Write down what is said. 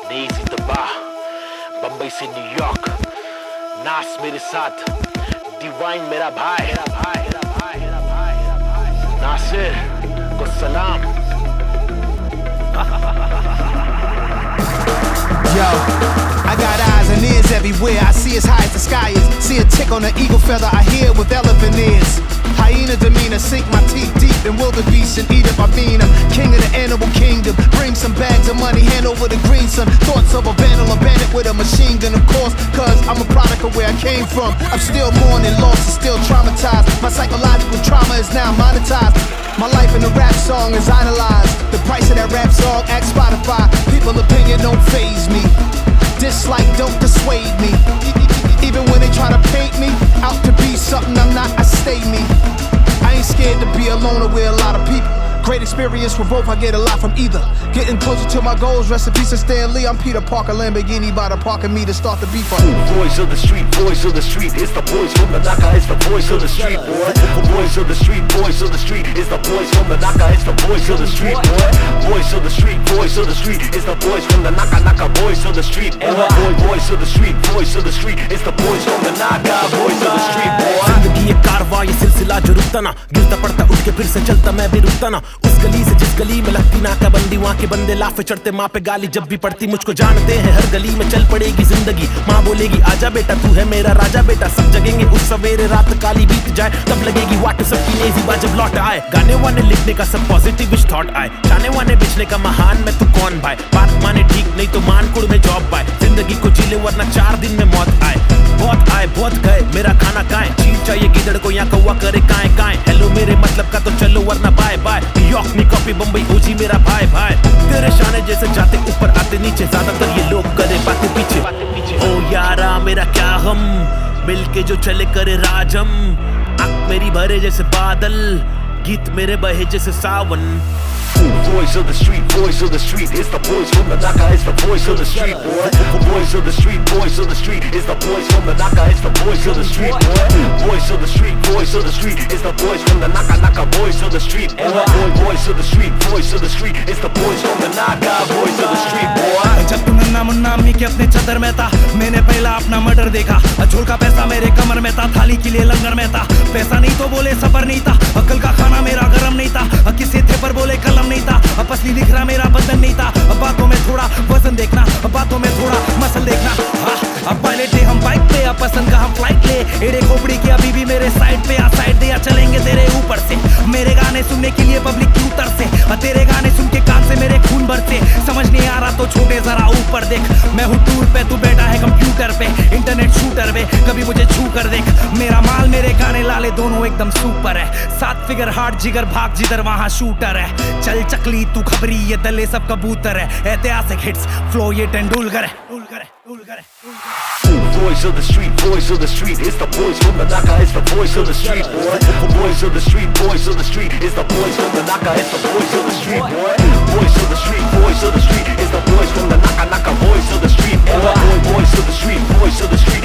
नेजी तबाह बंबई से न्यूयॉर्क नास मेरे साथ डिवाइन मेरा भाई नासिर को सलाम Yo, I got eyes and ears everywhere. I see as high as the sky is. See a tick on an eagle feather. I hear it with elephant ears. Hyena demeanor, sink my teeth deep in wildebeest and eat up. I mean, I'm king of the animal kingdom. Bring some bags of money, hand over the green sun. Thoughts of a vandal, a bandit with a machine gun, of course. Cause I'm a product of where I came from. I'm still mourning, lost and still traumatized. My psychological trauma is now monetized. My life in a rap song is idolized. The price of that rap song at Spotify. People's opinion don't faze me. Dislike don't dissuade me. Even when they try to paint me out to be something I'm not, I stay me. I ain't scared to be alone or with a lot of people. Great experience for both, I get a lot from either. Getting closer to my goals, rest in peace to Stan Lee. I'm Peter Parker, Lamborghini by the park and me to start the beef up. Voice of the street, voice of the street. It's the boys from the Naka, it's the voice of the street, boy. Voice of the street, voice of the street. It's the boys from the Naka, it's the voice of the street, boy. Voice of the street, voice of the street. It's the boys from the Naka, voice of the street, boy. Voice of the street, voice of the street. It's the boys from the Naka, voice of the street, boy. जिंदगी एक कारवां ये सिलसिला जो रुकता ना, गिरता पड़ता उठ के फिर से चलता मैं भी रुकता ना। उस गली से जिस गली में लगती नाकाबंदी, वहाँ के बंदे लाफे चढ़ते माँ पे गाली जब भी पड़ती। मुझको जानते हैं हर गली में चल पड़ेगी जिंदगी। माँ बोलेगी आजा बेटा तू है मेरा राजा बेटा। सब जगेंगे उस सवेरे रात काली बीत जाए, तब लगेगी वाट सबकी नेजी बा जब लौट आए। गाने वाने लिखने का सब पॉजिटिव थॉट आए, जाने वाने बिछने का महान मैं तू कौन भाई। बात माने ठीक नहीं तो मानकुड़ में जॉब पाए। जिंदगी को जी ले वरना 4 दिन में मौत आए। बहुत आए बहुत गए मेरा खाना काए, चील चाहिए गिदड़ को यहाँ कौवा करे काए काए। हेलो मेरे मतलब का तो चलो वरना बाय बाय। न्यूयॉर्क नी कॉपी बम्बई ओजी मेरा भाई भाई। तेरे शाने जैसे जाते ऊपर आते नीचे, ज्यादातर ये लोग करे बातें पीछे। ओ यारा मेरा क्या हम, मिलके जो चले करे राजम। आँख मेरी भरे जैसे बादल, गीत मेरे बहे जैसे सावन। Voice of the street, voice of the street. It's the boys from the Naka, it's the voice of the street, boy. Voice of the street, voice of the street. It's the boys from the Naka, it's the voice of the street, boy. Voice of the street, voice of the street. It's the boys from the Naka, voice of the street, boy. Voice of the street, voice of the street. It's the boys from the Naka, voice of the street, boy. जब तू नन्ना मुन्ना अम्मी के अपने चादर में था, मैंने पहला अपना मर्डर देखा। झोल का पैसा मेरे कमर में था, थाली के लिए लंगर में था। पैसा नहीं तो बोले सबर नहीं था, अकल का खाना मेरा गरम नहीं था। किसी थे पर बोले कलम नहीं था, असली दिख रहा मेरा बदन नहीं था। बातों में थोड़ा वजन देखना, बातों में थोड़ा मसल देखना। अब पायलट हम बाइक पे, या पसंद का हम फ्लाइट ले। एड़े खोपड़ी की अभी भी मेरे साइड पे, या साइड दे या चलेंगे तेरे ऊपर से। मेरे गाने सुनने के लिए पब्लिक क्यों तरसे, तेरे गाने सुन के कान से मेरे खून भरते। समझ नहीं आ रहा तो छोटे जरा ऊपर देख। मैं हूँ टूर पे, तू बैठा है कंप्यूटर पे, इंटरनेट शूटर पे। कभी मुझे छू कर देख, मेरा माल मेरे गाने लाले दोनों एकदम सुपर है। 7 फिगर हार्ट जिगर भाग जिधर वहाँ शूटर है। चल चकली तू खबरी ये दले सब कबूतर है। ऐतिहासिक हिट्स फ्लो ये तेंदुलकर है। Voice of the street, voice of the street. It's the boys from the Naka, it's the voice of the street, boy. Voice of the street, voice of the street. It's the boys from the Naka, it's the voice of the street, boy. Voice of the street, voice of the street. It's the boys from the Naka, voice of the street, boy. Voice of the street, voice of the street.